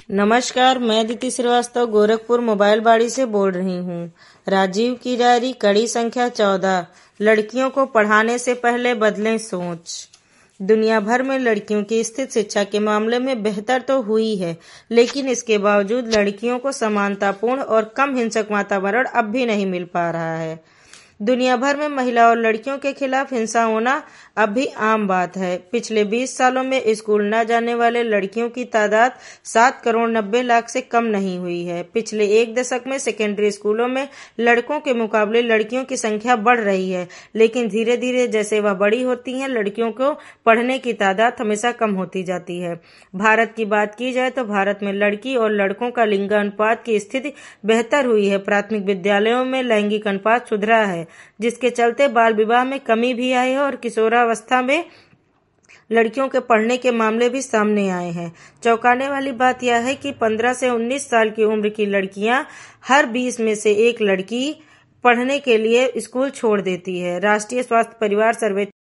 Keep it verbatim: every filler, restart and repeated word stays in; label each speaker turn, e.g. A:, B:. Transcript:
A: नमस्कार, मैं दीति श्रीवास्तव गोरखपुर मोबाइल बाड़ी से बोल रही हूँ। राजीव की डायरी कड़ी संख्या चौदह। लड़कियों को पढ़ाने से पहले बदलें सोच। दुनिया भर में लड़कियों की स्थिति शिक्षा के मामले में बेहतर तो हुई है, लेकिन इसके बावजूद लड़कियों को समानतापूर्ण और कम हिंसक वातावरण अब भी नहीं मिल पा रहा है। दुनिया भर में महिला और लड़कियों के खिलाफ हिंसा होना अब भी आम बात है। पिछले बीस सालों में स्कूल न जाने वाले लड़कियों की तादाद सात करोड़ नब्बे लाख से कम नहीं हुई है। पिछले एक दशक में सेकेंडरी स्कूलों में लड़कों के मुकाबले लड़कियों की संख्या बढ़ रही है, लेकिन धीरे धीरे जैसे वह बड़ी होती हैं, लड़कियों को पढ़ने की तादाद हमेशा कम होती जाती है। भारत की बात की जाए तो भारत में लड़की और लड़कों का लिंगानुपात की स्थिति बेहतर हुई है। प्राथमिक विद्यालयों में लैंगिक अनुपात सुधरा है, जिसके चलते बाल विवाह में कमी भी आई है और किशोरावस्था में लड़कियों के पढ़ने के मामले भी सामने आए हैं। चौंकाने वाली बात यह है कि पंद्रह से उन्नीस साल की उम्र की लड़कियां हर बीस में से एक लड़की पढ़ने के लिए स्कूल छोड़ देती है। राष्ट्रीय स्वास्थ्य परिवार सर्वे